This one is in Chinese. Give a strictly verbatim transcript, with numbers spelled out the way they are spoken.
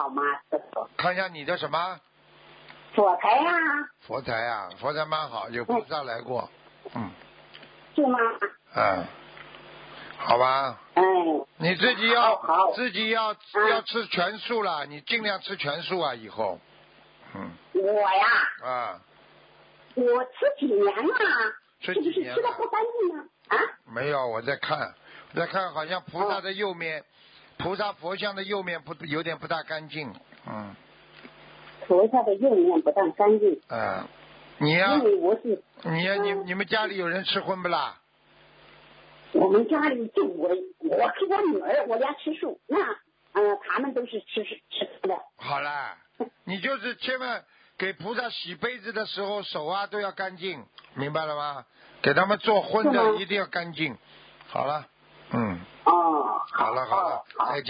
好吗？师傅， 看一下你的什么佛台呀、 佛台啊？佛台蛮好，有菩萨来过。嗯是吗？ 嗯，好吧。 嗯， 你自己要好好自己要、要吃全素了，你尽量吃全素啊，以后。嗯我呀， 啊， 我吃几年了？ 吃是不是几年了吃的不干净呢？啊？ 没有，我在看，我在看，好像菩萨的右面，菩萨佛像的右面不有点不大干净。嗯菩萨的右面不但干净， 嗯，你呀、 因为我是你呀、你嗯你们家里有人吃荤不啦？ 我们家里就我我和我女儿，我俩吃素，那呃他们都是吃吃吃的。 好啦，你就是千万给菩萨洗杯子的时候手啊都要干净，明白了吗？给他们做荤是吗的一定要干净。好了，嗯， 哦， 好了好了， 好再见。